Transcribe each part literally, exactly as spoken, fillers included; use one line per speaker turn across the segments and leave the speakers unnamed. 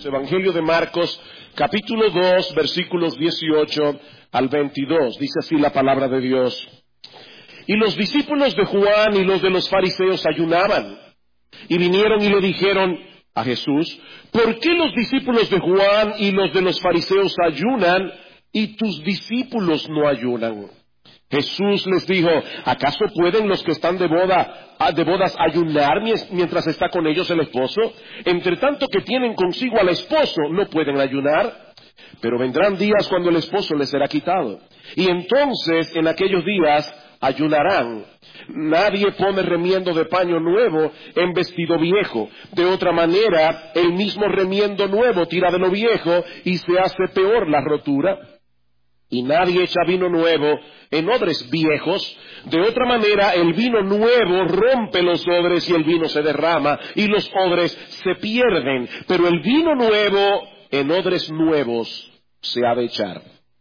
Evangelio de Marcos, capítulo dos, versículos dieciocho al veintidós. Dice así la palabra de Dios. Y los discípulos de Juan y los de los fariseos ayunaban. Y vinieron y le dijeron a Jesús: ¿por qué los discípulos de Juan y los de los fariseos ayunan y tus discípulos no ayunan? Jesús les dijo: ¿acaso pueden los que están de boda, de bodas ayunar mientras está con ellos el esposo? Entre tanto que tienen consigo al esposo, no pueden ayunar. Pero vendrán días cuando el esposo les será quitado. Y entonces, en aquellos días, ayunarán. Nadie pone remiendo de paño nuevo en vestido viejo. De otra manera, el mismo remiendo nuevo tira de lo viejo y se hace peor la rotura. Y nadie echa vino nuevo en odres viejos. De otra manera, el vino nuevo rompe los odres y el vino se derrama y los odres se pierden. Pero el vino nuevo en odres nuevos se ha de echar.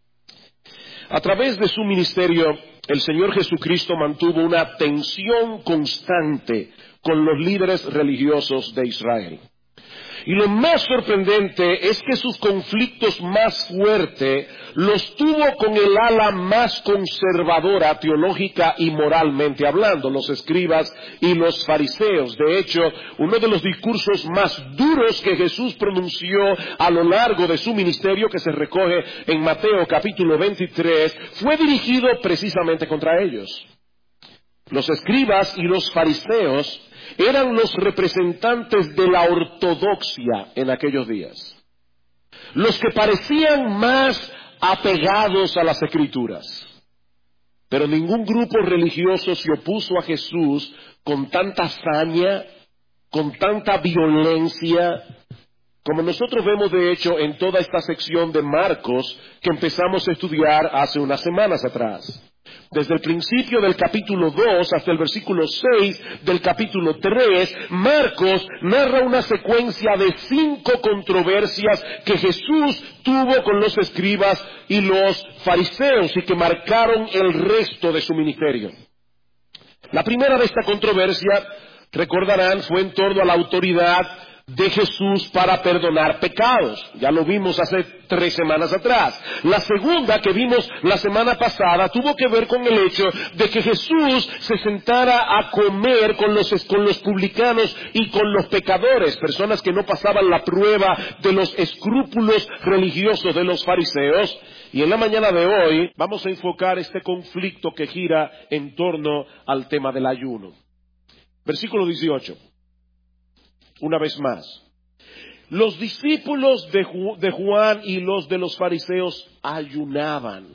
A través de su ministerio, el Señor Jesucristo mantuvo una tensión constante con los líderes religiosos de Israel. Y lo más sorprendente es que sus conflictos más fuertes los tuvo con el ala más conservadora teológica y moralmente hablando, los escribas y los fariseos. De hecho, uno de los discursos más duros que Jesús pronunció a lo largo de su ministerio, que se recoge en Mateo capítulo veintitrés, fue dirigido precisamente contra ellos. Los escribas y los fariseos eran los representantes de la ortodoxia en aquellos días, los que parecían más apegados a las Escrituras. Pero ningún grupo religioso se opuso a Jesús con tanta hazaña, con tanta violencia, como nosotros vemos de hecho en toda esta sección de Marcos que empezamos a estudiar hace unas semanas atrás. Desde el principio del capítulo dos hasta el versículo seis del capítulo tres, Marcos narra una secuencia de cinco controversias que Jesús tuvo con los escribas y los fariseos y que marcaron el resto de su ministerio. La primera de esta controversia, recordarán, fue en torno a la autoridad de Jesús para perdonar pecados. Ya lo vimos hace tres semanas atrás. La segunda, que vimos la semana pasada, tuvo que ver con el hecho de que Jesús se sentara a comer con los, con los publicanos y con los pecadores, personas que no pasaban la prueba de los escrúpulos religiosos de los fariseos. Y en la mañana de hoy vamos a enfocar este conflicto que gira en torno al tema del ayuno. Versículo dieciocho. Una vez más, los discípulos de, Ju- de Juan y los de los fariseos ayunaban.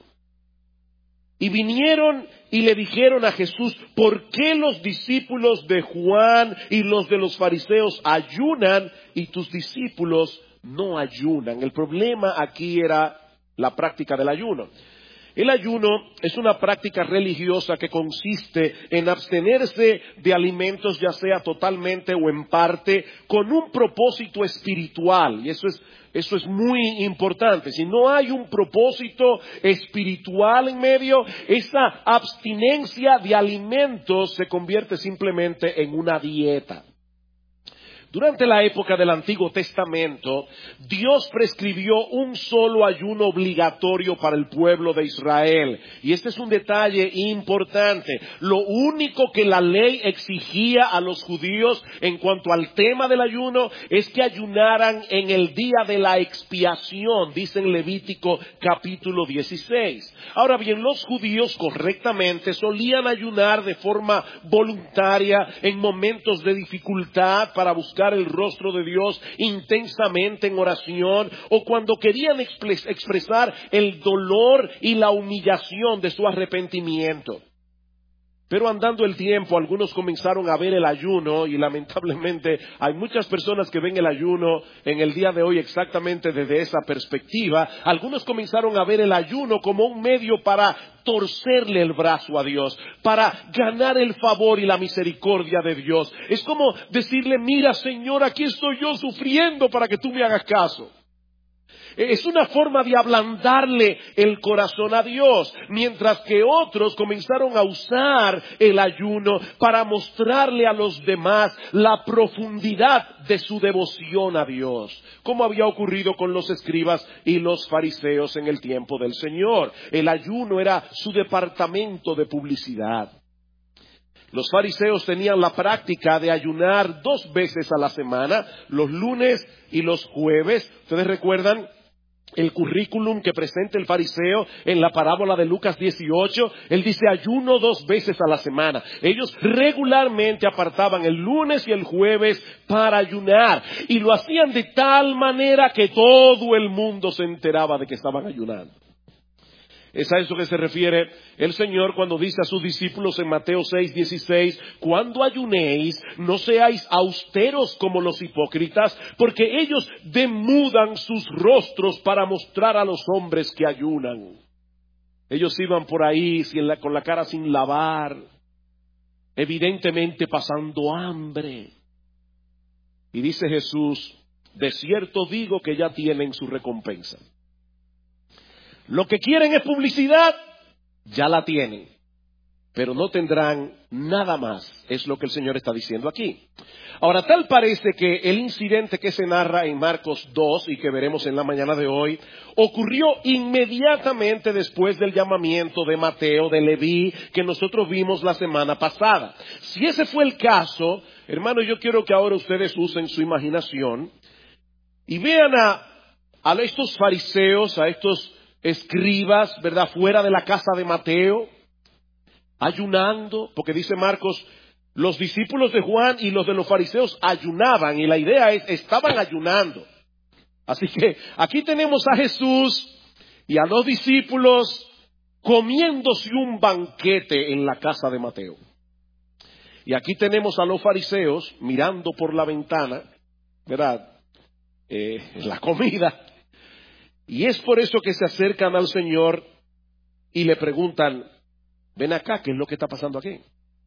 Y vinieron y le dijeron a Jesús: ¿por qué los discípulos de Juan y los de los fariseos ayunan y tus discípulos no ayunan? El problema aquí era la práctica del ayuno. El ayuno es una práctica religiosa que consiste en abstenerse de alimentos, ya sea totalmente o en parte, con un propósito espiritual. Y eso es, eso es muy importante. Si no hay un propósito espiritual en medio, esa abstinencia de alimentos se convierte simplemente en una dieta. Durante la época del Antiguo Testamento, Dios prescribió un solo ayuno obligatorio para el pueblo de Israel. Y este es un detalle importante. Lo único que la ley exigía a los judíos en cuanto al tema del ayuno es que ayunaran en el día de la expiación, dice en Levítico capítulo dieciséis. Ahora bien, los judíos correctamente solían ayunar de forma voluntaria en momentos de dificultad para buscar el rostro de Dios intensamente en oración, o cuando querían expresar el dolor y la humillación de su arrepentimiento. Pero andando el tiempo, algunos comenzaron a ver el ayuno, y lamentablemente hay muchas personas que ven el ayuno en el día de hoy exactamente desde esa perspectiva. Algunos comenzaron a ver el ayuno como un medio para torcerle el brazo a Dios, para ganar el favor y la misericordia de Dios. Es como decirle: mira, Señor, aquí estoy yo sufriendo para que tú me hagas caso. Es una forma de ablandarle el corazón a Dios, mientras que otros comenzaron a usar el ayuno para mostrarle a los demás la profundidad de su devoción a Dios, como había ocurrido con los escribas y los fariseos en el tiempo del Señor. El ayuno era su departamento de publicidad. Los fariseos tenían la práctica de ayunar dos veces a la semana, los lunes y los jueves. ¿Ustedes recuerdan el currículum que presenta el fariseo en la parábola de Lucas dieciocho? Él dice ayuno dos veces a la semana. Ellos regularmente apartaban el lunes y el jueves para ayunar, y lo hacían de tal manera que todo el mundo se enteraba de que estaban ayunando. Es a eso que se refiere el Señor cuando dice a sus discípulos en Mateo seis dieciséis, cuando ayunéis, no seáis austeros como los hipócritas, porque ellos demudan sus rostros para mostrar a los hombres que ayunan. Ellos iban por ahí sin la, con la cara sin lavar, evidentemente pasando hambre. Y dice Jesús, de cierto digo que ya tienen su recompensa. Lo que quieren es publicidad, ya la tienen, pero no tendrán nada más, es lo que el Señor está diciendo aquí. Ahora, tal parece que el incidente que se narra en Marcos dos y que veremos en la mañana de hoy, ocurrió inmediatamente después del llamamiento de Mateo, de Leví, que nosotros vimos la semana pasada. Si ese fue el caso, hermano, yo quiero que ahora ustedes usen su imaginación y vean a, a estos fariseos, a estos escribas, ¿verdad?, fuera de la casa de Mateo, ayunando, porque dice Marcos, los discípulos de Juan y los de los fariseos ayunaban, y la idea es, estaban ayunando. Así que aquí tenemos a Jesús y a los discípulos comiéndose un banquete en la casa de Mateo. Y aquí tenemos a los fariseos mirando por la ventana, ¿verdad?, eh, la comida. Y es por eso que se acercan al Señor y le preguntan, ven acá, ¿qué es lo que está pasando aquí?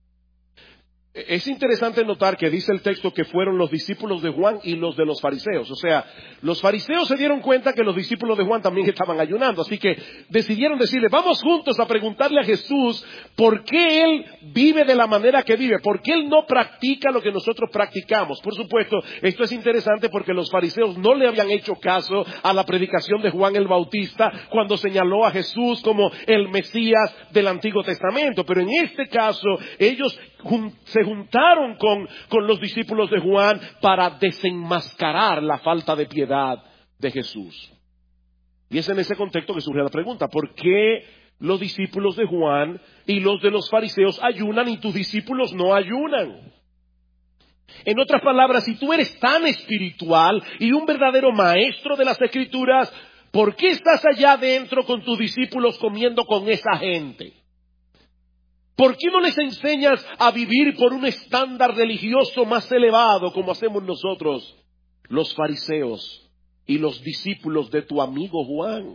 Es interesante notar que dice el texto que fueron los discípulos de Juan y los de los fariseos. O sea, los fariseos se dieron cuenta que los discípulos de Juan también estaban ayunando. Así que decidieron decirle, vamos juntos a preguntarle a Jesús por qué Él vive de la manera que vive, por qué Él no practica lo que nosotros practicamos. Por supuesto, esto es interesante porque los fariseos no le habían hecho caso a la predicación de Juan el Bautista cuando señaló a Jesús como el Mesías del Antiguo Testamento. Pero en este caso, ellos se juntaron con, con los discípulos de Juan para desenmascarar la falta de piedad de Jesús. Y es en ese contexto que surge la pregunta, ¿por qué los discípulos de Juan y los de los fariseos ayunan y tus discípulos no ayunan? En otras palabras, si tú eres tan espiritual y un verdadero maestro de las Escrituras, ¿por qué estás allá adentro con tus discípulos comiendo con esa gente? ¿Por qué no les enseñas a vivir por un estándar religioso más elevado como hacemos nosotros, los fariseos y los discípulos de tu amigo Juan?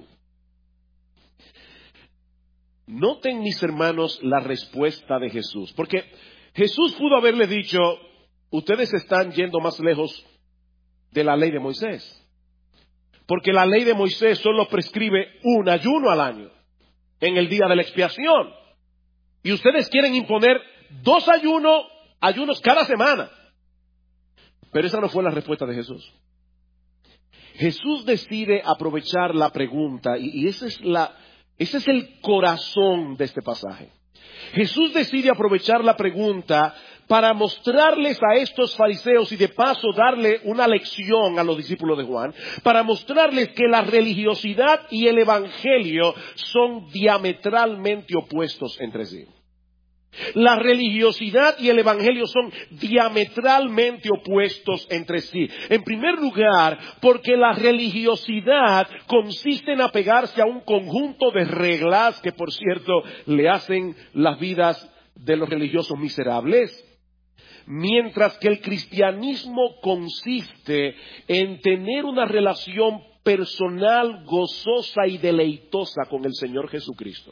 Noten, mis hermanos, la respuesta de Jesús, porque Jesús pudo haberle dicho, ustedes están yendo más lejos de la ley de Moisés, porque la ley de Moisés solo prescribe un ayuno al año, en el día de la expiación. Y ustedes quieren imponer dos ayunos, ayunos cada semana. Pero esa no fue la respuesta de Jesús. Jesús decide aprovechar la pregunta, y, y ese es la, ese es el corazón de este pasaje. Jesús decide aprovechar la pregunta para mostrarles a estos fariseos y de paso darle una lección a los discípulos de Juan, para mostrarles que la religiosidad y el evangelio son diametralmente opuestos entre sí. La religiosidad y el evangelio son diametralmente opuestos entre sí. En primer lugar, porque la religiosidad consiste en apegarse a un conjunto de reglas que, por cierto, le hacen las vidas de los religiosos miserables. Mientras que el cristianismo consiste en tener una relación personal, gozosa y deleitosa con el Señor Jesucristo.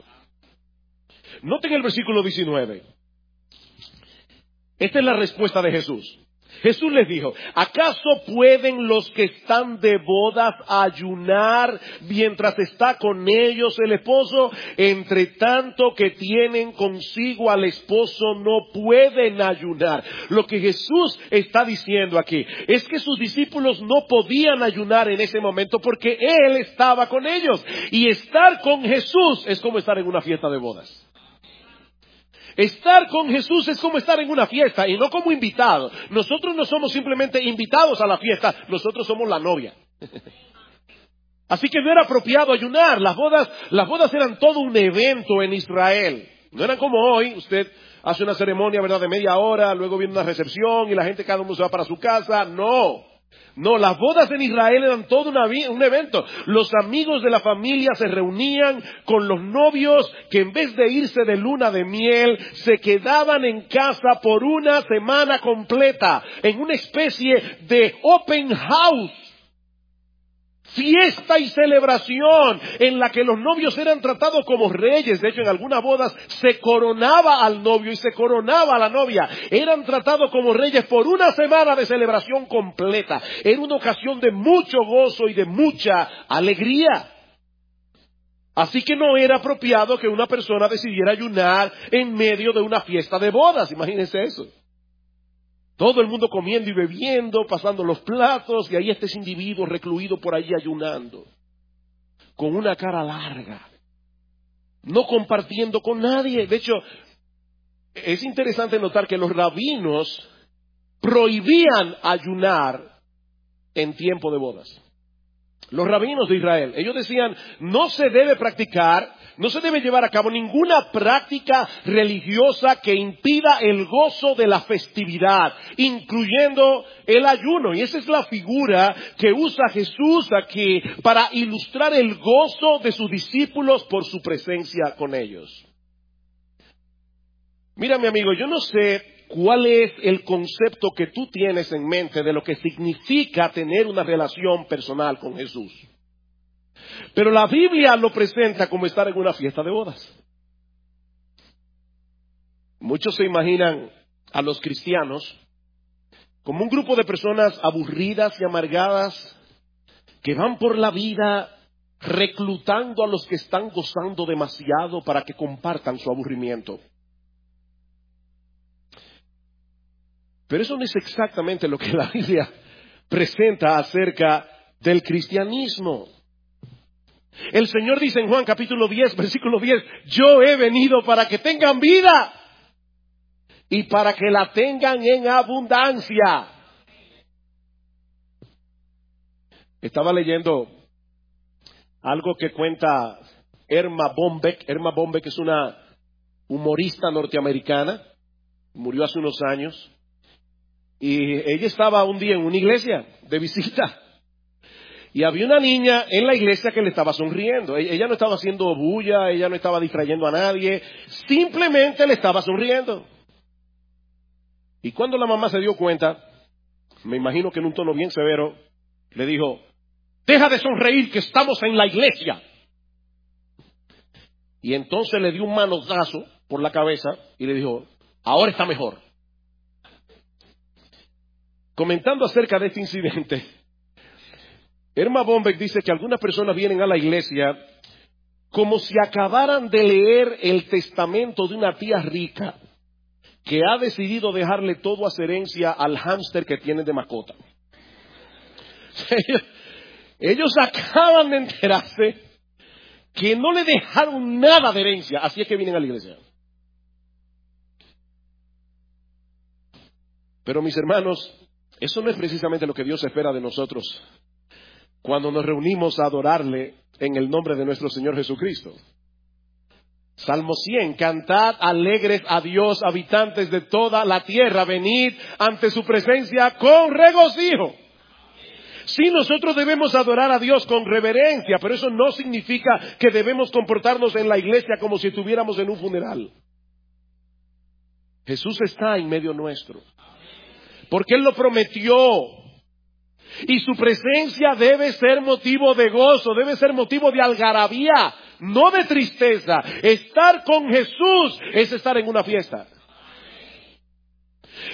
Noten el versículo diecinueve. Esta es la respuesta de Jesús. Jesús les dijo, ¿acaso pueden los que están de bodas ayunar mientras está con ellos el esposo? Entre tanto que tienen consigo al esposo no pueden ayunar. Lo que Jesús está diciendo aquí es que sus discípulos no podían ayunar en ese momento porque Él estaba con ellos. Y estar con Jesús es como estar en una fiesta de bodas. Estar con Jesús es como estar en una fiesta y no como invitado. Nosotros no somos simplemente invitados a la fiesta, nosotros somos la novia. Así que no era apropiado ayunar. Las bodas, las bodas eran todo un evento en Israel. No eran como hoy, usted hace una ceremonia, ¿verdad?, de media hora, luego viene una recepción y la gente cada uno se va para su casa. No. No, las bodas en Israel eran todo una, un evento. Los amigos de la familia se reunían con los novios que en vez de irse de luna de miel, se quedaban en casa por una semana completa, en una especie de open house. Fiesta y celebración en la que los novios eran tratados como reyes. De hecho, en algunas bodas se coronaba al novio y se coronaba a la novia. Eran tratados como reyes por una semana de celebración completa. Era una ocasión de mucho gozo y de mucha alegría. Así que no era apropiado que una persona decidiera ayunar en medio de una fiesta de bodas. Imagínense eso. Todo el mundo comiendo y bebiendo, pasando los platos, y ahí está ese individuo recluido por allí ayunando, con una cara larga, no compartiendo con nadie. De hecho, es interesante notar que los rabinos prohibían ayunar en tiempo de bodas. Los rabinos de Israel, ellos decían, no se debe practicar, no se debe llevar a cabo ninguna práctica religiosa que impida el gozo de la festividad, incluyendo el ayuno. Y esa es la figura que usa Jesús aquí para ilustrar el gozo de sus discípulos por su presencia con ellos. Mira, mi amigo, yo no sé cuál es el concepto que tú tienes en mente de lo que significa tener una relación personal con Jesús. Pero la Biblia lo presenta como estar en una fiesta de bodas. Muchos se imaginan a los cristianos como un grupo de personas aburridas y amargadas que van por la vida reclutando a los que están gozando demasiado para que compartan su aburrimiento. Pero eso no es exactamente lo que la Biblia presenta acerca del cristianismo. El Señor dice en Juan capítulo diez, versículo diez, yo he venido para que tengan vida y para que la tengan en abundancia. Estaba leyendo algo que cuenta Erma Bombeck. Erma Bombeck es una humorista norteamericana, murió hace unos años. Y ella estaba un día en una iglesia de visita. Y había una niña en la iglesia que le estaba sonriendo. Ella no estaba haciendo bulla, ella no estaba distrayendo a nadie. Simplemente le estaba sonriendo. Y cuando la mamá se dio cuenta, me imagino que en un tono bien severo, le dijo, deja de sonreír que estamos en la iglesia. Y entonces le dio un manotazo por la cabeza y le dijo, ahora está mejor. Comentando acerca de este incidente, Erma Bombeck dice que algunas personas vienen a la iglesia como si acabaran de leer el testamento de una tía rica que ha decidido dejarle todo a su herencia al hámster que tiene de mascota. Ellos, ellos acaban de enterarse que no le dejaron nada de herencia, así es que vienen a la iglesia. Pero mis hermanos, eso no es precisamente lo que Dios espera de nosotros cuando nos reunimos a adorarle en el nombre de nuestro Señor Jesucristo. Salmo cien, cantad alegres a Dios, habitantes de toda la tierra, venid ante su presencia con regocijo. Sí, nosotros debemos adorar a Dios con reverencia, pero eso no significa que debemos comportarnos en la iglesia como si estuviéramos en un funeral. Jesús está en medio nuestro, porque Él lo prometió. Y su presencia debe ser motivo de gozo, debe ser motivo de algarabía, no de tristeza. Estar con Jesús es estar en una fiesta.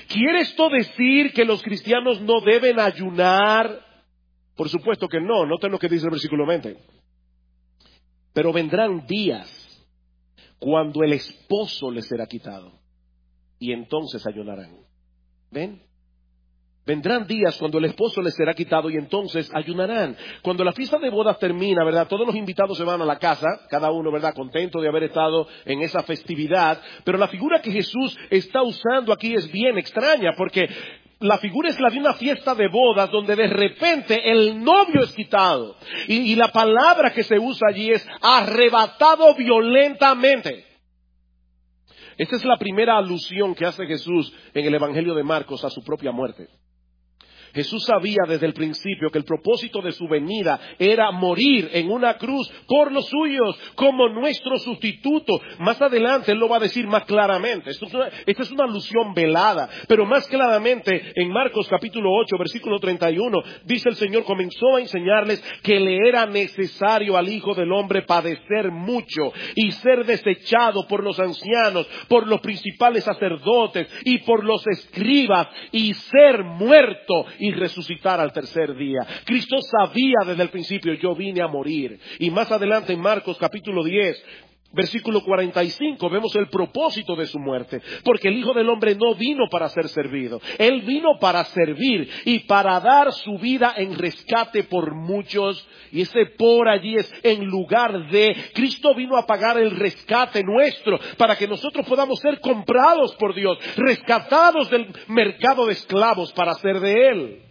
¿Quiere esto decir que los cristianos no deben ayunar? Por supuesto que no, noten lo que dice el versículo veinte. Pero vendrán días cuando el esposo les será quitado y entonces ayunarán. ¿Ven? Vendrán días cuando el esposo les será quitado y entonces ayunarán. Cuando la fiesta de bodas termina, ¿verdad? Todos los invitados se van a la casa, cada uno, ¿verdad? Contento de haber estado en esa festividad. Pero la figura que Jesús está usando aquí es bien extraña, porque la figura es la de una fiesta de bodas donde de repente el novio es quitado. Y, y la palabra que se usa allí es arrebatado violentamente. Esta es la primera alusión que hace Jesús en el Evangelio de Marcos a su propia muerte. Jesús sabía desde el principio que el propósito de su venida era morir en una cruz por los suyos como nuestro sustituto. Más adelante Él lo va a decir más claramente. Esto es una, esta es una alusión velada, pero más claramente en Marcos capítulo ocho, versículo treinta y uno, dice el Señor, comenzó a enseñarles que le era necesario al Hijo del Hombre padecer mucho y ser desechado por los ancianos, por los principales sacerdotes y por los escribas y ser muerto y resucitar al tercer día. Cristo sabía desde el principio, yo vine a morir. Y más adelante en Marcos capítulo diez, versículo cuarenta y cinco, vemos el propósito de su muerte. Porque el Hijo del Hombre no vino para ser servido. Él vino para servir y para dar su vida en rescate por muchos. Y ese por allí es en lugar de. Cristo vino a pagar el rescate nuestro para que nosotros podamos ser comprados por Dios, rescatados del mercado de esclavos para ser de Él.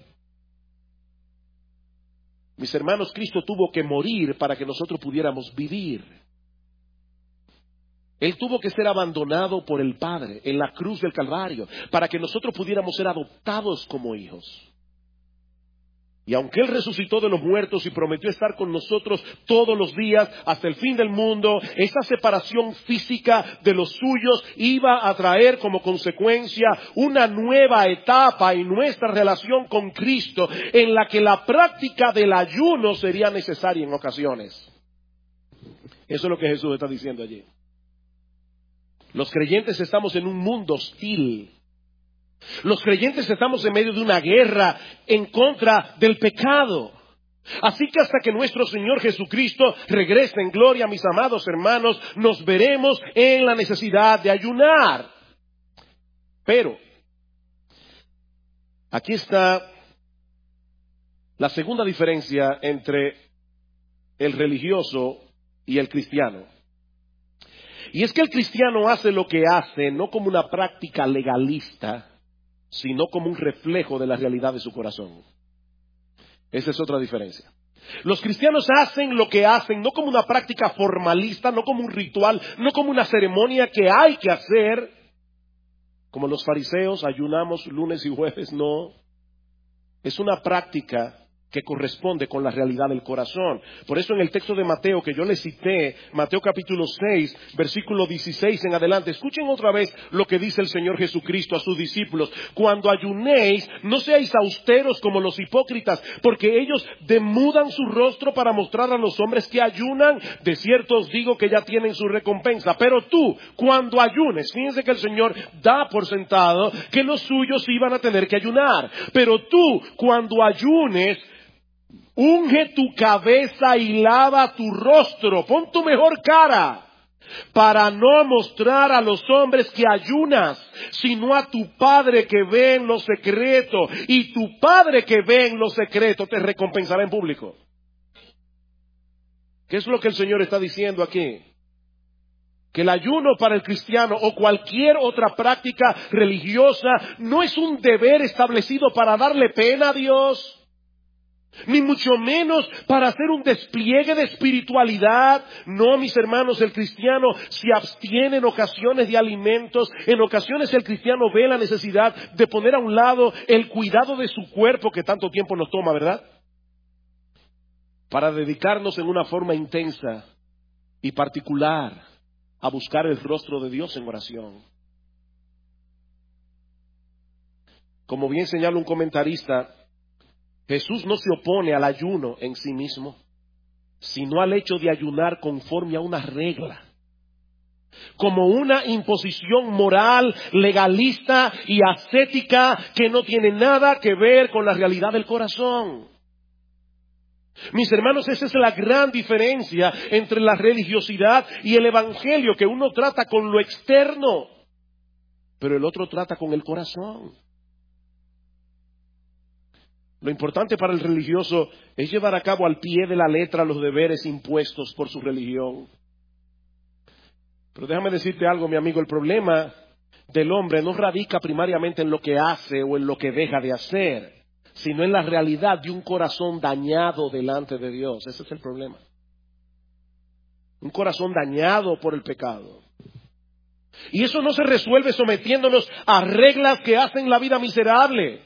Mis hermanos, Cristo tuvo que morir para que nosotros pudiéramos vivir. Él tuvo que ser abandonado por el Padre en la cruz del Calvario para que nosotros pudiéramos ser adoptados como hijos. Y aunque Él resucitó de los muertos y prometió estar con nosotros todos los días hasta el fin del mundo, esa separación física de los suyos iba a traer como consecuencia una nueva etapa en nuestra relación con Cristo, en la que la práctica del ayuno sería necesaria en ocasiones. Eso es lo que Jesús está diciendo allí. Los creyentes estamos en un mundo hostil. Los creyentes estamos en medio de una guerra en contra del pecado. Así que hasta que nuestro Señor Jesucristo regrese en gloria, mis amados hermanos, nos veremos en la necesidad de ayunar. Pero aquí está la segunda diferencia entre el religioso y el cristiano. Y es que el cristiano hace lo que hace no como una práctica legalista, sino como un reflejo de la realidad de su corazón. Esa es otra diferencia. Los cristianos hacen lo que hacen no como una práctica formalista, no como un ritual, no como una ceremonia que hay que hacer. Como los fariseos, ayunamos lunes y jueves, no. Es una práctica que corresponde con la realidad del corazón. Por eso en el texto de Mateo que yo les cité, Mateo capítulo seis, versículo dieciséis en adelante, escuchen otra vez lo que dice el Señor Jesucristo a sus discípulos. Cuando ayunéis, no seáis austeros como los hipócritas, porque ellos demudan su rostro para mostrar a los hombres que ayunan. De cierto os digo que ya tienen su recompensa. Pero tú, cuando ayunes, fíjense que el Señor da por sentado que los suyos iban a tener que ayunar. Pero tú, cuando ayunes, unge tu cabeza y lava tu rostro, pon tu mejor cara, para no mostrar a los hombres que ayunas, sino a tu Padre que ve en lo secreto, y tu Padre que ve en lo secreto te recompensará en público. ¿Qué es lo que el Señor está diciendo aquí? Que el ayuno para el cristiano o cualquier otra práctica religiosa no es un deber establecido para darle pena a Dios, ni mucho menos para hacer un despliegue de espiritualidad. No, mis hermanos, el cristiano se abstiene en ocasiones de alimentos. En ocasiones el cristiano ve la necesidad de poner a un lado el cuidado de su cuerpo que tanto tiempo nos toma, ¿verdad? Para dedicarnos en una forma intensa y particular a buscar el rostro de Dios en oración. Como bien señala un comentarista, Jesús no se opone al ayuno en sí mismo, sino al hecho de ayunar conforme a una regla. como una imposición moral, legalista y ascética que no tiene nada que ver con la realidad del corazón. Mis hermanos, esa es la gran diferencia entre la religiosidad y el evangelio, que uno trata con lo externo, pero el otro trata con el corazón. Lo importante para el religioso es llevar a cabo al pie de la letra los deberes impuestos por su religión. Pero déjame decirte algo, mi amigo, el problema del hombre no radica primariamente en lo que hace o en lo que deja de hacer, sino en la realidad de un corazón dañado delante de Dios. Ese es el problema. Un corazón dañado por el pecado. Y eso no se resuelve sometiéndonos a reglas que hacen la vida miserable.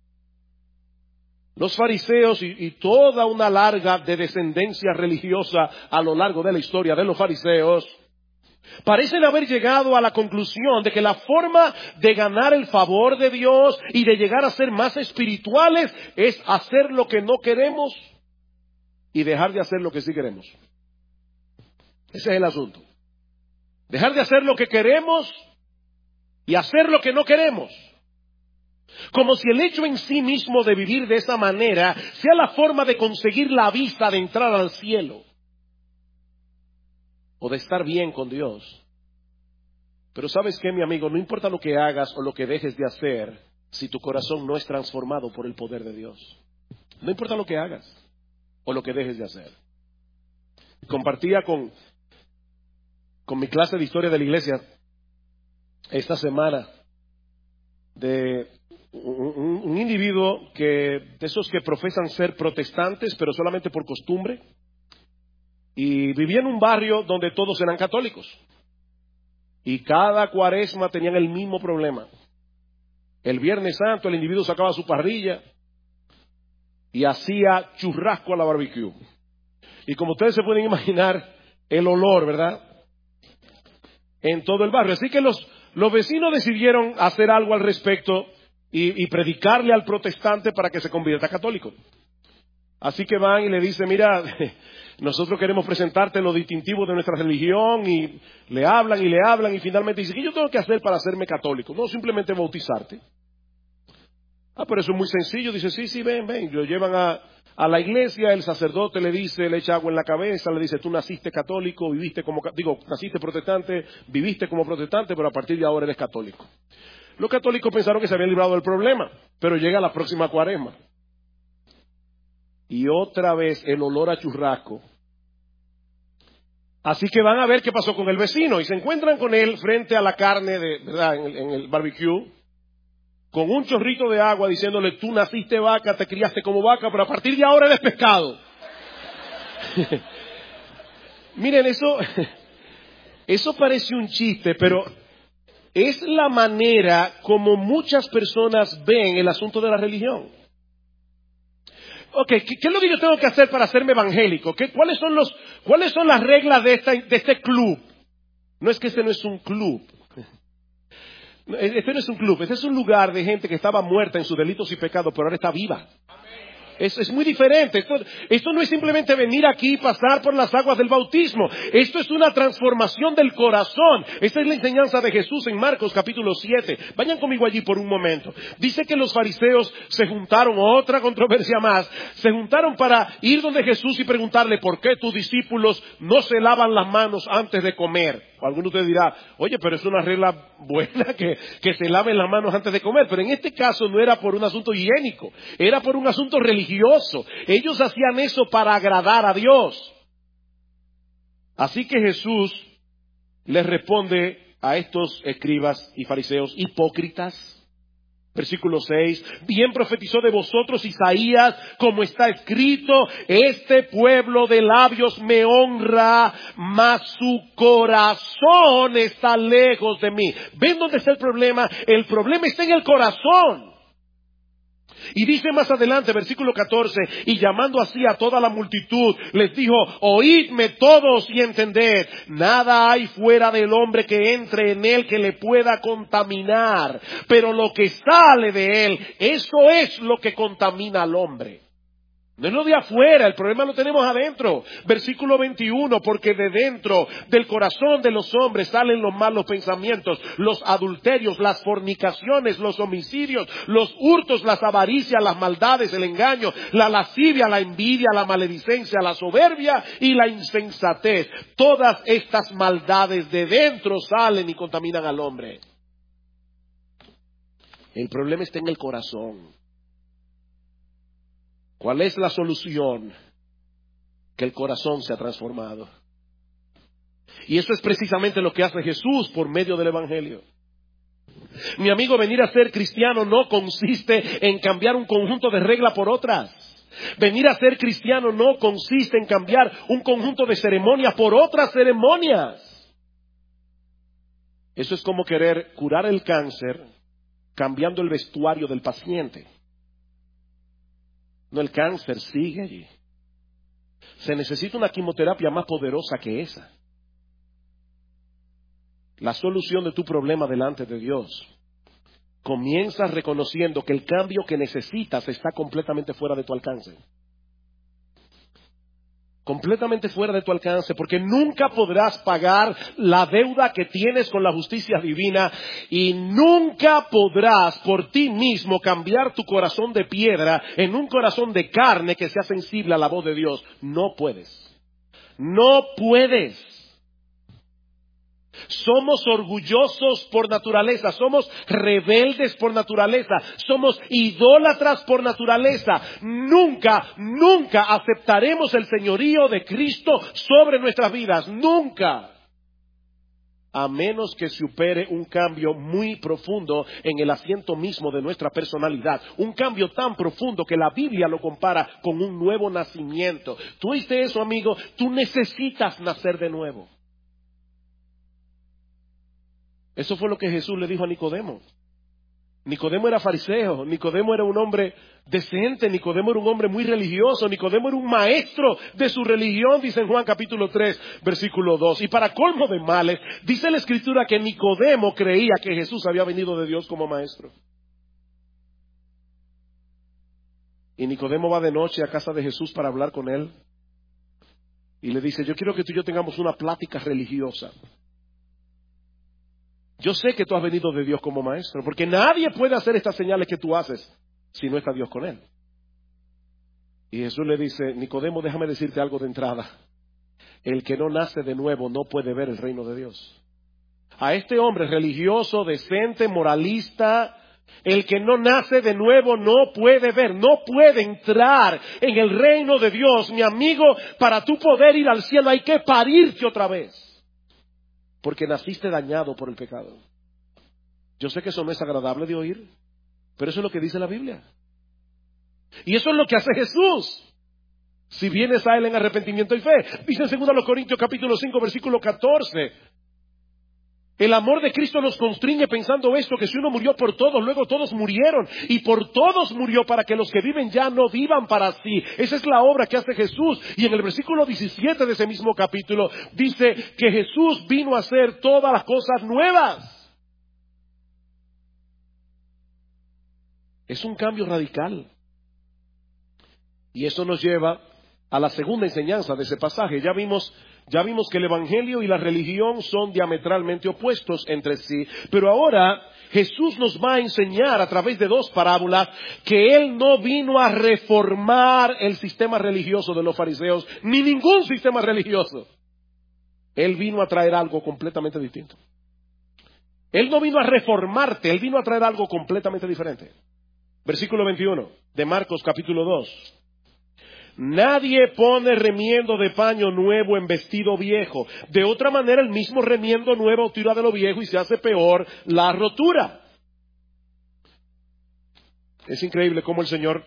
Los fariseos y, y toda una larga de descendencia religiosa a lo largo de la historia de los fariseos parecen haber llegado a la conclusión de que la forma de ganar el favor de Dios y de llegar a ser más espirituales es hacer lo que no queremos y dejar de hacer lo que sí queremos. Ese es el asunto. Dejar de hacer lo que queremos y hacer lo que no queremos. Como si el hecho en sí mismo de vivir de esa manera sea la forma de conseguir la vista de entrar al cielo o de estar bien con Dios. Pero ¿sabes qué, mi amigo? No importa lo que hagas o lo que dejes de hacer si tu corazón no es transformado por el poder de Dios. No importa lo que hagas o lo que dejes de hacer. Compartía con, con mi clase de historia de la iglesia esta semana de un, un, un individuo que de esos que profesan ser protestantes pero solamente por costumbre, y vivía en un barrio donde todos eran católicos y cada cuaresma tenían el mismo problema. El Viernes Santo el individuo sacaba su parrilla y hacía churrasco a la barbecue, y como ustedes se pueden imaginar el olor, ¿verdad?, en todo el barrio. Así que los Los vecinos decidieron hacer algo al respecto y, y predicarle al protestante para que se convierta católico. Así que van y le dicen: mira, nosotros queremos presentarte lo distintivo de nuestra religión, y le hablan y le hablan y finalmente dice: ¿qué yo tengo que hacer para hacerme católico? No, simplemente bautizarte. Ah, pero eso es muy sencillo. Dice: sí, sí, ven, ven. Lo llevan a, a la iglesia, el sacerdote le dice, le echa agua en la cabeza, le dice: tú naciste católico, viviste como, digo, naciste protestante, viviste como protestante, pero a partir de ahora eres católico. Los católicos pensaron que se habían librado del problema, pero llega la próxima cuaresma y otra vez el olor a churrasco. Así que van a ver qué pasó con el vecino y se encuentran con él frente a la carne de, ¿verdad?, en el, en el barbecue, con un chorrito de agua diciéndole: tú naciste vaca, te criaste como vaca, pero a partir de ahora eres pescado. Miren, eso, eso parece un chiste, pero es la manera como muchas personas ven el asunto de la religión. Ok, ¿qué, qué es lo que yo tengo que hacer para hacerme evangélico? ¿Qué, cuáles son los, cuáles son las reglas de, esta, de este club? No es que este no es un club. Este no es un club, este es un lugar de gente que estaba muerta en sus delitos y pecados, pero ahora está viva. Es, es muy diferente. Esto, esto no es simplemente venir aquí y pasar por las aguas del bautismo. Esto es una transformación del corazón. Esta es la enseñanza de Jesús en Marcos capítulo siete. Vayan conmigo allí por un momento. Dice que los fariseos se juntaron, otra controversia más, se juntaron para ir donde Jesús y preguntarle: ¿por qué tus discípulos no se lavan las manos antes de comer? O alguno de ustedes dirá: oye, pero es una regla buena que, que se laven las manos antes de comer. Pero en este caso no era por un asunto higiénico, era por un asunto religioso. Ellos hacían eso para agradar a Dios. Así que Jesús les responde a estos escribas y fariseos hipócritas. Versículo seis: bien profetizó de vosotros Isaías, como está escrito: este pueblo de labios me honra, mas su corazón está lejos de mí. ¿Ven dónde está el problema? El problema está en el corazón. Y dice más adelante, versículo catorce: y llamando así a toda la multitud, les dijo: oídme todos y entended, nada hay fuera del hombre que entre en él que le pueda contaminar, pero lo que sale de él, eso es lo que contamina al hombre. No es lo de afuera, el problema lo tenemos adentro. Versículo veintiuno, porque de dentro del corazón de los hombres salen los malos pensamientos, los adulterios, las fornicaciones, los homicidios, los hurtos, las avaricias, las maldades, el engaño, la lascivia, la envidia, la maledicencia, la soberbia y la insensatez. Todas estas maldades de dentro salen y contaminan al hombre. El problema está en el corazón. ¿Cuál es la solución? Que el corazón se ha transformado. Y eso es precisamente lo que hace Jesús por medio del Evangelio. Mi amigo, venir a ser cristiano no consiste en cambiar un conjunto de reglas por otras. Venir a ser cristiano no consiste en cambiar un conjunto de ceremonias por otras ceremonias. Eso es como querer curar el cáncer cambiando el vestuario del paciente. No, el cáncer sigue allí. Se necesita una quimioterapia más poderosa que esa. La solución de tu problema delante de Dios comienza reconociendo que el cambio que necesitas está completamente fuera de tu alcance. Completamente fuera de tu alcance, porque nunca podrás pagar la deuda que tienes con la justicia divina y nunca podrás por ti mismo cambiar tu corazón de piedra en un corazón de carne que sea sensible a la voz de Dios. No puedes. No puedes. Somos orgullosos por naturaleza, somos rebeldes por naturaleza, somos idólatras por naturaleza. Nunca, nunca aceptaremos el señorío de Cristo sobre nuestras vidas, nunca. A menos que se opere un cambio muy profundo en el asiento mismo de nuestra personalidad. Un cambio tan profundo que la Biblia lo compara con un nuevo nacimiento. ¿Tú oíste eso, amigo? Tú necesitas nacer de nuevo. Eso fue lo que Jesús le dijo a Nicodemo. Nicodemo era fariseo, Nicodemo era un hombre decente, Nicodemo era un hombre muy religioso, Nicodemo era un maestro de su religión, dice en Juan capítulo tres, versículo dos. Y para colmo de males, dice la Escritura que Nicodemo creía que Jesús había venido de Dios como maestro. Y Nicodemo va de noche a casa de Jesús para hablar con él. Y le dice, yo quiero que tú y yo tengamos una plática religiosa. Yo sé que tú has venido de Dios como maestro, porque nadie puede hacer estas señales que tú haces si no está Dios con él. Y Jesús le dice, Nicodemo, déjame decirte algo de entrada. El que no nace de nuevo no puede ver el reino de Dios. A este hombre religioso, decente, moralista, el que no nace de nuevo no puede ver, no puede entrar en el reino de Dios. Mi amigo, para tú poder ir al cielo hay que parirte otra vez. Porque naciste dañado por el pecado. Yo sé que eso no es agradable de oír, pero eso es lo que dice la Biblia. Y eso es lo que hace Jesús. Si vienes a Él en arrepentimiento y fe. Dice en segundo Corintios capítulo cinco, versículo catorce. El amor de Cristo nos constriñe pensando esto, que si uno murió por todos, luego todos murieron. Y por todos murió para que los que viven ya no vivan para sí. Esa es la obra que hace Jesús. Y en el versículo diecisiete de ese mismo capítulo dice que Jesús vino a hacer todas las cosas nuevas. Es un cambio radical. Y eso nos lleva a la segunda enseñanza de ese pasaje. Ya vimos... Ya vimos que el Evangelio y la religión son diametralmente opuestos entre sí, pero ahora Jesús nos va a enseñar a través de dos parábolas que Él no vino a reformar el sistema religioso de los fariseos, ni ningún sistema religioso. Él vino a traer algo completamente distinto. Él no vino a reformarte, Él vino a traer algo completamente diferente. Versículo veintiuno de Marcos capítulo dos. Nadie pone remiendo de paño nuevo en vestido viejo. De otra manera, el mismo remiendo nuevo tira de lo viejo y se hace peor la rotura. Es increíble cómo el Señor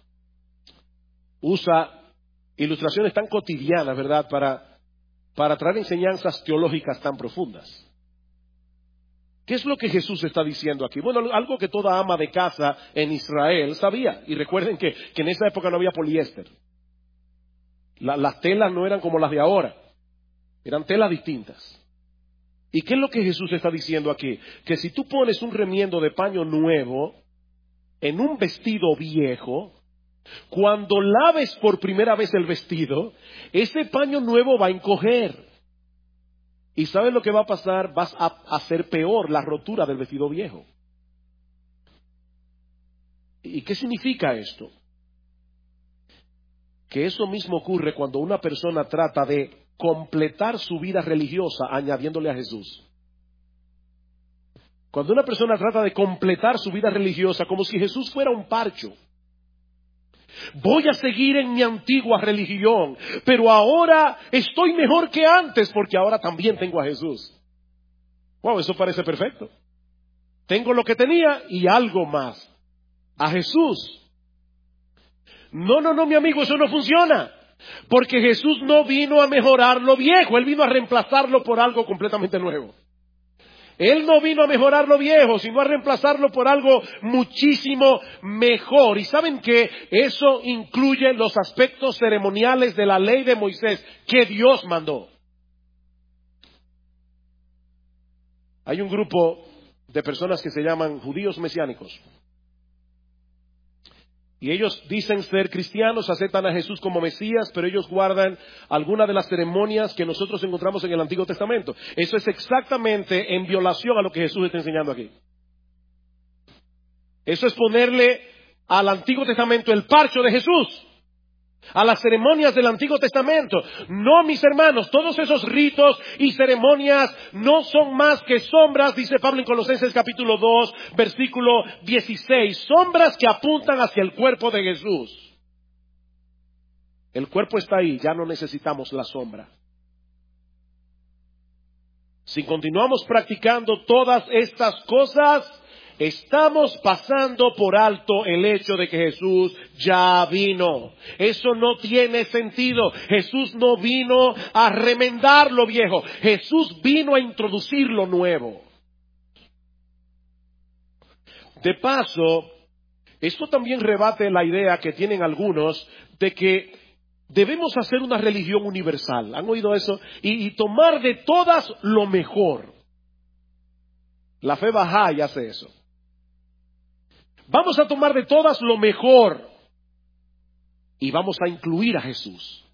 usa ilustraciones tan cotidianas, ¿verdad?, para, para traer enseñanzas teológicas tan profundas. ¿Qué es lo que Jesús está diciendo aquí? Bueno, algo que toda ama de casa en Israel sabía. Y recuerden que, que en esa época no había poliéster. La, las telas no eran como las de ahora, eran telas distintas. ¿Y qué es lo que Jesús está diciendo aquí? Que si tú pones un remiendo de paño nuevo en un vestido viejo, Cuando laves por primera vez el vestido, ese paño nuevo va a encoger. ¿Y sabes lo que va a pasar? Vas a hacer peor la rotura del vestido viejo. ¿Y qué significa esto? Que eso mismo ocurre cuando una persona trata de completar su vida religiosa añadiéndole a Jesús. Cuando una persona trata de completar su vida religiosa como si Jesús fuera un parcho. Voy a seguir en mi antigua religión, pero ahora estoy mejor que antes porque ahora también tengo a Jesús. Wow, eso parece perfecto. Tengo lo que tenía y algo más. A Jesús. No, no, no, mi amigo, eso no funciona. Porque Jesús no vino a mejorar lo viejo, Él vino a reemplazarlo por algo completamente nuevo. Él no vino a mejorar lo viejo, sino a reemplazarlo por algo muchísimo mejor. Y saben que eso incluye los aspectos ceremoniales de la ley de Moisés que Dios mandó. Hay un grupo de personas que se llaman judíos mesiánicos. Y ellos dicen ser cristianos, aceptan a Jesús como Mesías, pero ellos guardan algunas de las ceremonias que nosotros encontramos en el Antiguo Testamento. Eso es exactamente en violación a lo que Jesús está enseñando aquí. Eso es ponerle al Antiguo Testamento el parcho de Jesús, a las ceremonias del Antiguo Testamento. No, mis hermanos, todos esos ritos y ceremonias no son más que sombras, dice Pablo en Colosenses capítulo dos, versículo dieciséis, sombras que apuntan hacia el cuerpo de Jesús. El cuerpo está ahí, ya no necesitamos la sombra. Si continuamos practicando todas estas cosas, estamos pasando por alto el hecho de que Jesús ya vino. Eso no tiene sentido. Jesús no vino a remendar lo viejo. Jesús vino a introducir lo nuevo. De paso, esto también rebate la idea que tienen algunos de que debemos hacer una religión universal. ¿Han oído eso? Y, y tomar de todas lo mejor. La fe Bahá'í hace eso. Vamos a tomar de todas lo mejor y vamos a incluir a Jesús.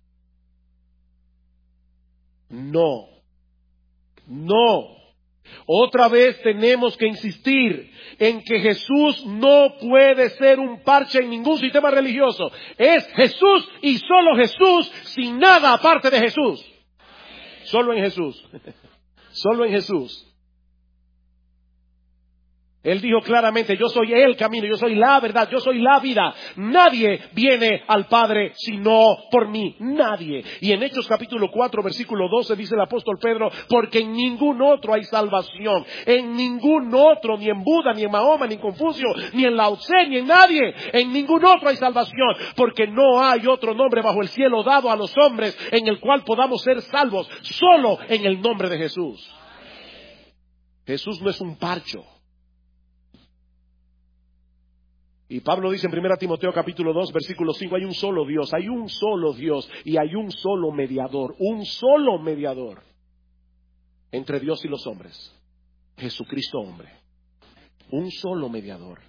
No, no. Otra vez tenemos que insistir en que Jesús no puede ser un parche en ningún sistema religioso. Es Jesús y solo Jesús, sin nada aparte de Jesús. Solo en Jesús. Solo en Jesús. Él dijo claramente, yo soy el camino, yo soy la verdad, yo soy la vida. Nadie viene al Padre sino por mí, nadie. Y en Hechos capítulo cuatro, versículo doce dice el apóstol Pedro, porque en ningún otro hay salvación, en ningún otro, ni en Buda, ni en Mahoma, ni en Confucio, ni en Lao Tse, ni en nadie, en ningún otro hay salvación, porque no hay otro nombre bajo el cielo dado a los hombres en el cual podamos ser salvos, solo en el nombre de Jesús. Jesús no es un parcho. Y Pablo dice en primera Timoteo capítulo dos, versículo cinco, hay un solo Dios, hay un solo Dios y hay un solo mediador, un solo mediador entre Dios y los hombres, Jesucristo hombre, un solo mediador.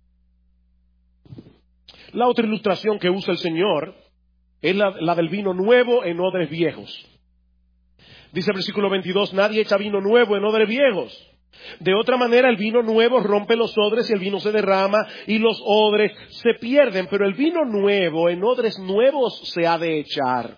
La otra ilustración que usa el Señor es la, la del vino nuevo en odres viejos. Dice el versículo veintidós, nadie echa vino nuevo en odres viejos. De otra manera el vino nuevo rompe los odres y el vino se derrama y los odres se pierden, pero el vino nuevo en odres nuevos se ha de echar.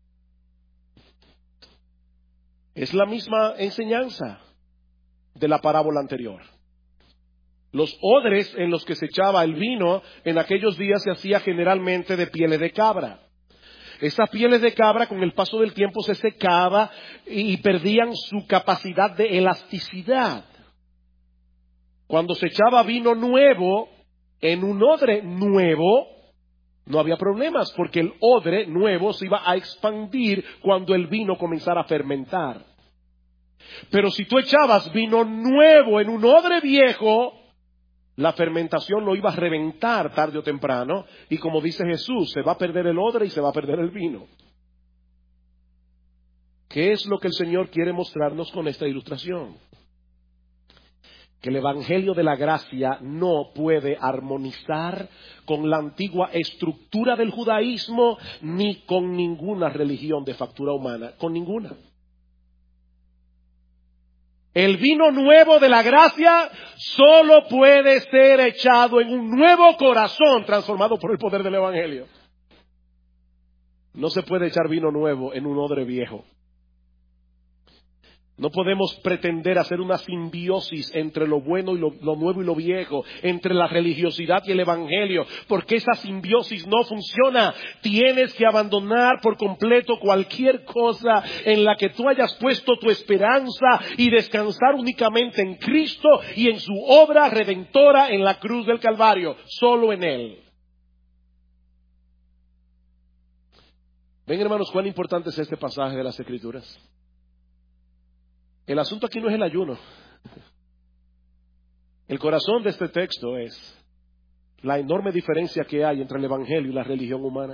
Es la misma enseñanza de la parábola anterior. Los odres en los que se echaba el vino en aquellos días se hacía generalmente de pieles de cabra. Esas pieles de cabra con el paso del tiempo se secaba y perdían su capacidad de elasticidad. Cuando se echaba vino nuevo en un odre nuevo, no había problemas porque el odre nuevo se iba a expandir cuando el vino comenzara a fermentar. Pero si tú echabas vino nuevo en un odre viejo, la fermentación lo iba a reventar tarde o temprano, y como dice Jesús, se va a perder el odre y se va a perder el vino. ¿Qué es lo que el Señor quiere mostrarnos con esta ilustración? que el Evangelio de la gracia no puede armonizar con la antigua estructura del judaísmo ni con ninguna religión de factura humana, con ninguna. El vino nuevo de la gracia solo puede ser echado en un nuevo corazón transformado por el poder del Evangelio. No se puede echar vino nuevo en un odre viejo. No podemos pretender hacer una simbiosis entre lo bueno y lo, lo nuevo y lo viejo, entre la religiosidad y el Evangelio, porque esa simbiosis no funciona. Tienes que abandonar por completo cualquier cosa en la que tú hayas puesto tu esperanza y descansar únicamente en Cristo y en su obra redentora en la cruz del Calvario, solo en Él. Ven, hermanos, cuán importante es este pasaje de las Escrituras. El asunto aquí no es el ayuno. El corazón de este texto es la enorme diferencia que hay entre el Evangelio y la religión humana.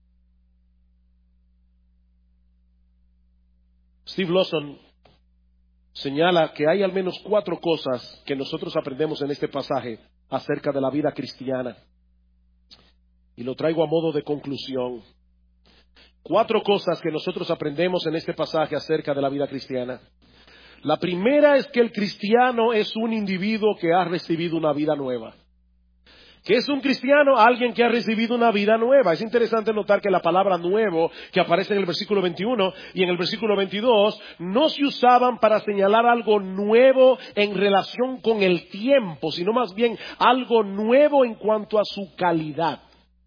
Steve Lawson señala que hay al menos cuatro cosas que nosotros aprendemos en este pasaje acerca de la vida cristiana. Y lo traigo a modo de conclusión. Cuatro cosas que nosotros aprendemos en este pasaje acerca de la vida cristiana. La primera es que el cristiano es un individuo que ha recibido una vida nueva. ¿Qué es un cristiano? Alguien que ha recibido una vida nueva. Es interesante notar que la palabra nuevo que aparece en el versículo veintiuno y en el versículo veintidós no se usaban para señalar algo nuevo en relación con el tiempo, sino más bien algo nuevo en cuanto a su calidad.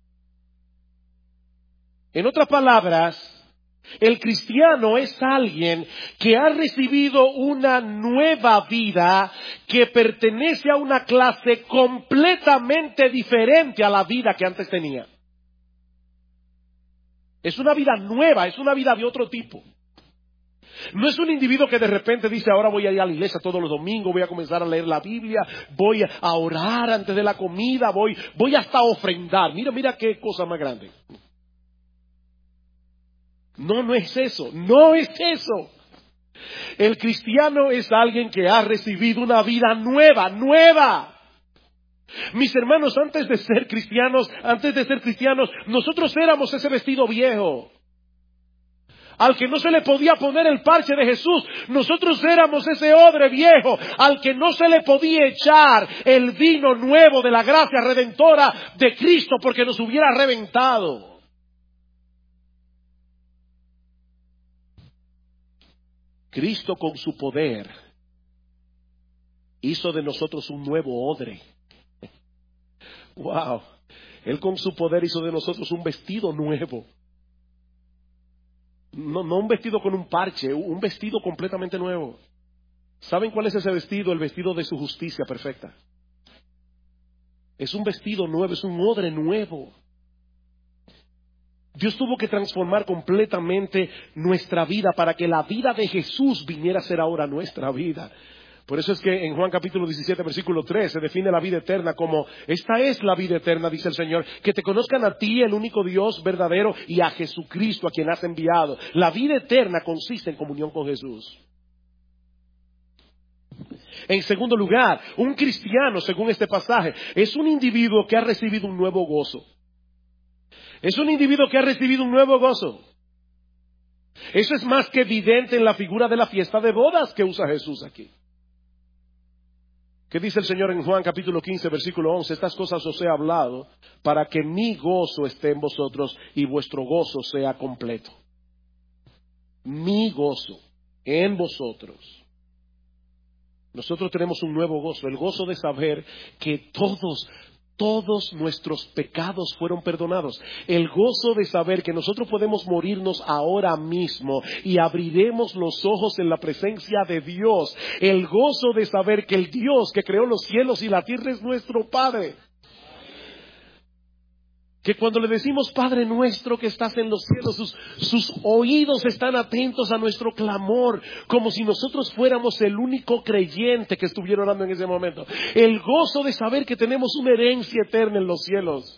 En otras palabras, el cristiano es alguien que ha recibido una nueva vida que pertenece a una clase completamente diferente a la vida que antes tenía. Es una vida nueva, es una vida de otro tipo. No es un individuo que de repente dice, ahora voy a ir a la iglesia todos los domingos, voy a comenzar a leer la Biblia, voy a orar antes de la comida, voy, voy hasta a ofrendar. Mira, mira qué cosa más grande. No, no es eso, no es eso. El cristiano es alguien que ha recibido una vida nueva, nueva. Mis hermanos, antes de ser cristianos, antes de ser cristianos, nosotros éramos ese vestido viejo al que no se le podía poner el parche de Jesús. Nosotros éramos ese odre viejo al que no se le podía echar el vino nuevo de la gracia redentora de Cristo porque nos hubiera reventado. Cristo con su poder hizo de nosotros un nuevo odre. Wow. Él con su poder hizo de nosotros un vestido nuevo. No, no un vestido con un parche, un vestido completamente nuevo. ¿Saben cuál es ese vestido? El vestido de su justicia perfecta. Es un vestido nuevo, es un odre nuevo. Dios tuvo que transformar completamente nuestra vida para que la vida de Jesús viniera a ser ahora nuestra vida. Por eso es que en Juan capítulo diecisiete, versículo tres, se define la vida eterna como, esta es la vida eterna, dice el Señor, que te conozcan a ti, el único Dios verdadero, y a Jesucristo, a quien has enviado. La vida eterna consiste en comunión con Jesús. En segundo lugar, un cristiano, según este pasaje, es un individuo que ha recibido un nuevo gozo. Es un individuo que ha recibido un nuevo gozo. Eso es más que evidente en la figura de la fiesta de bodas que usa Jesús aquí. ¿Qué dice el Señor en Juan capítulo quince, versículo once? Estas cosas os he hablado para que mi gozo esté en vosotros y vuestro gozo sea completo. Mi gozo en vosotros. Nosotros tenemos un nuevo gozo, el gozo de saber que todos Todos nuestros pecados fueron perdonados. El gozo de saber que nosotros podemos morirnos ahora mismo y abriremos los ojos en la presencia de Dios. El gozo de saber que el Dios que creó los cielos y la tierra es nuestro Padre. Que cuando le decimos Padre nuestro que estás en los cielos, sus, sus oídos están atentos a nuestro clamor, como si nosotros fuéramos el único creyente que estuviera orando en ese momento. El gozo de saber que tenemos una herencia eterna en los cielos.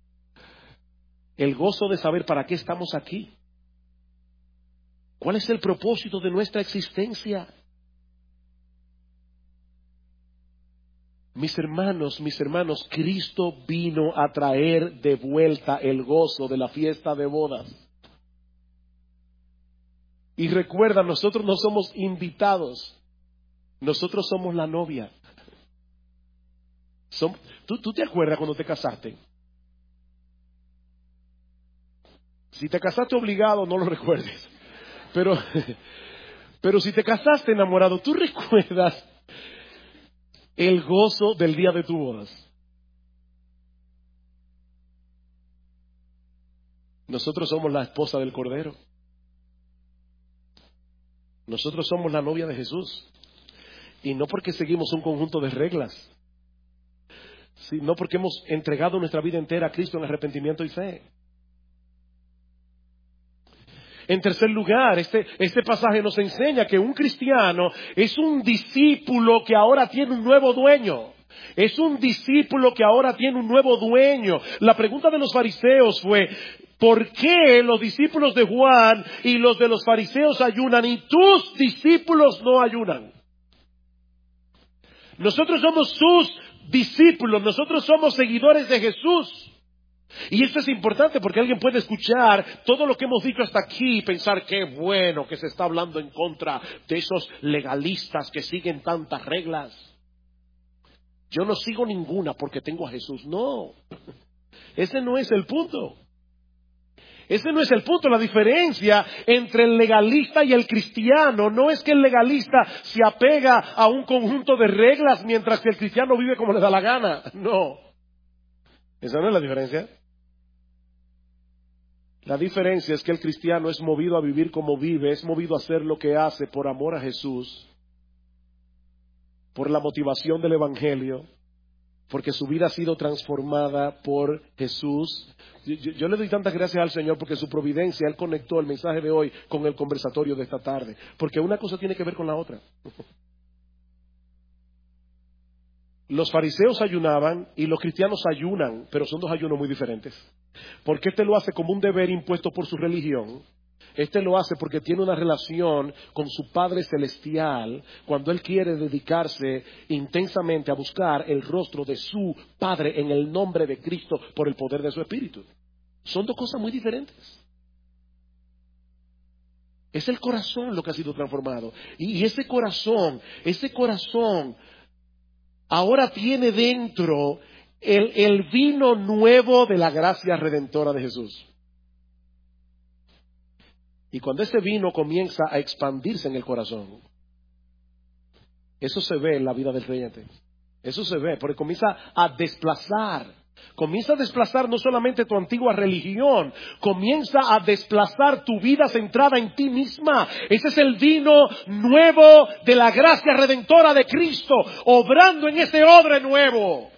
El gozo de saber para qué estamos aquí. ¿Cuál es el propósito de nuestra existencia? Mis hermanos, mis hermanos, Cristo vino a traer de vuelta el gozo de la fiesta de bodas. Y recuerda, nosotros no somos invitados, nosotros somos la novia. Som, ¿tú, ¿Tú te acuerdas cuando te casaste? Si te casaste obligado, no lo recuerdes. Pero, pero si te casaste enamorado, ¿tú recuerdas el gozo del día de tu bodas? Nosotros somos la esposa del Cordero. Nosotros somos la novia de Jesús. Y no porque seguimos un conjunto de reglas, sino porque hemos entregado nuestra vida entera a Cristo en arrepentimiento y fe. En tercer lugar, este, este pasaje nos enseña que un cristiano es un discípulo que ahora tiene un nuevo dueño. Es un discípulo que ahora tiene un nuevo dueño. La pregunta de los fariseos fue, ¿por qué los discípulos de Juan y los de los fariseos ayunan y tus discípulos no ayunan? Nosotros somos sus discípulos, nosotros somos seguidores de Jesús. Y esto es importante porque alguien puede escuchar todo lo que hemos dicho hasta aquí y pensar qué bueno que se está hablando en contra de esos legalistas que siguen tantas reglas. Yo no sigo ninguna porque tengo a Jesús. No, ese no es el punto. Ese no es el punto. La diferencia entre el legalista y el cristiano no es que el legalista se apega a un conjunto de reglas mientras que el cristiano vive como le da la gana. No, esa no es la diferencia. La diferencia es que el cristiano es movido a vivir como vive, es movido a hacer lo que hace por amor a Jesús, por la motivación del Evangelio, porque su vida ha sido transformada por Jesús. Yo, yo, yo le doy tantas gracias al Señor porque su providencia, Él conectó el mensaje de hoy con el conversatorio de esta tarde, porque una cosa tiene que ver con la otra. Los fariseos ayunaban y los cristianos ayunan, pero son dos ayunos muy diferentes. Porque este lo hace como un deber impuesto por su religión. Este lo hace porque tiene una relación con su Padre Celestial cuando Él quiere dedicarse intensamente a buscar el rostro de su Padre en el nombre de Cristo por el poder de su Espíritu. Son dos cosas muy diferentes. Es el corazón lo que ha sido transformado. Y ese corazón, ese corazón ahora tiene dentro el, el vino nuevo de la gracia redentora de Jesús. Y cuando ese vino comienza a expandirse en el corazón, eso se ve en la vida del creyente. Eso se ve, porque comienza a desplazar. Comienza a desplazar no solamente tu antigua religión, comienza a desplazar tu vida centrada en ti misma. Ese es el vino nuevo de la gracia redentora de Cristo, obrando en ese odre nuevo.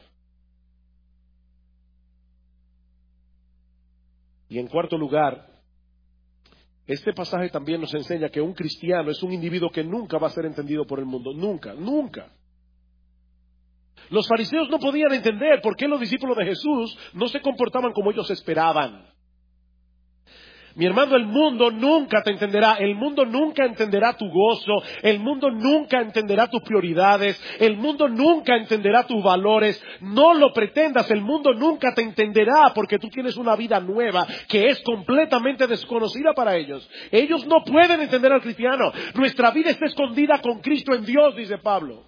Y en cuarto lugar, este pasaje también nos enseña que un cristiano es un individuo que nunca va a ser entendido por el mundo. Nunca, nunca. Los fariseos no podían entender por qué los discípulos de Jesús no se comportaban como ellos esperaban. Mi hermano, el mundo nunca te entenderá, el mundo nunca entenderá tu gozo, el mundo nunca entenderá tus prioridades, el mundo nunca entenderá tus valores. No lo pretendas, el mundo nunca te entenderá porque tú tienes una vida nueva que es completamente desconocida para ellos. Ellos no pueden entender al cristiano. Nuestra vida está escondida con Cristo en Dios, dice Pablo.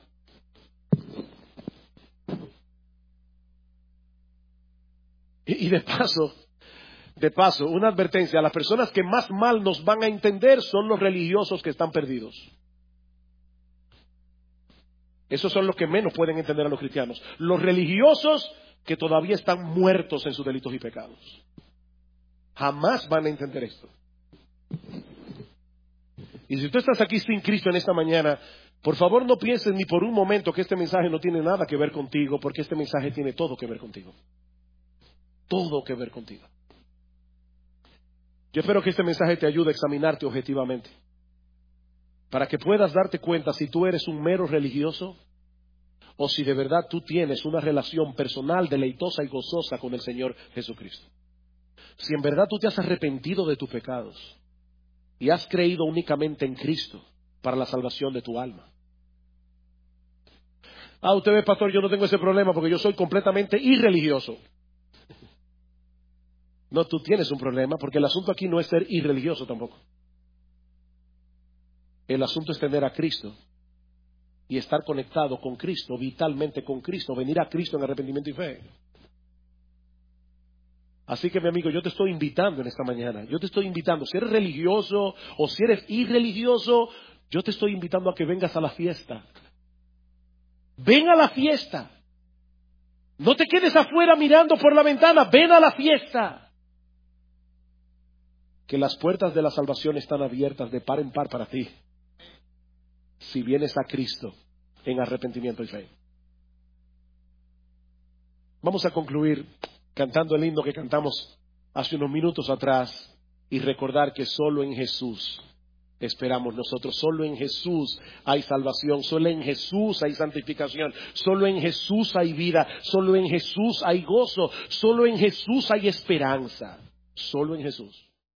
Y de paso, de paso, una advertencia, las personas que más mal nos van a entender son los religiosos que están perdidos. Esos son los que menos pueden entender a los cristianos. Los religiosos que todavía están muertos en sus delitos y pecados. Jamás van a entender esto. Y si tú estás aquí sin Cristo en esta mañana, por favor no pienses ni por un momento que este mensaje no tiene nada que ver contigo, porque este mensaje tiene todo que ver contigo. Todo que ver contigo. Yo espero que este mensaje te ayude a examinarte objetivamente, para que puedas darte cuenta si tú eres un mero religioso o si de verdad tú tienes una relación personal, deleitosa y gozosa con el Señor Jesucristo. Si en verdad tú te has arrepentido de tus pecados y has creído únicamente en Cristo para la salvación de tu alma. Ah, usted ve, pastor, yo no tengo ese problema porque yo soy completamente irreligioso. No, tú tienes un problema porque el asunto aquí no es ser irreligioso tampoco. El asunto es tener a Cristo y estar conectado con Cristo, vitalmente con Cristo, venir a Cristo en arrepentimiento y fe. Así que, mi amigo, yo te estoy invitando en esta mañana, yo te estoy invitando, si eres religioso o si eres irreligioso, yo te estoy invitando a que vengas a la fiesta. Ven a la fiesta. No te quedes afuera mirando por la ventana, ven a la fiesta. Que las puertas de la salvación están abiertas de par en par para ti, si vienes a Cristo en arrepentimiento y fe. Vamos a concluir cantando el himno que cantamos hace unos minutos atrás y recordar que solo en Jesús esperamos nosotros, solo en Jesús hay salvación, solo en Jesús hay santificación, solo en Jesús hay vida, solo en Jesús hay gozo, solo en Jesús hay esperanza, solo en Jesús.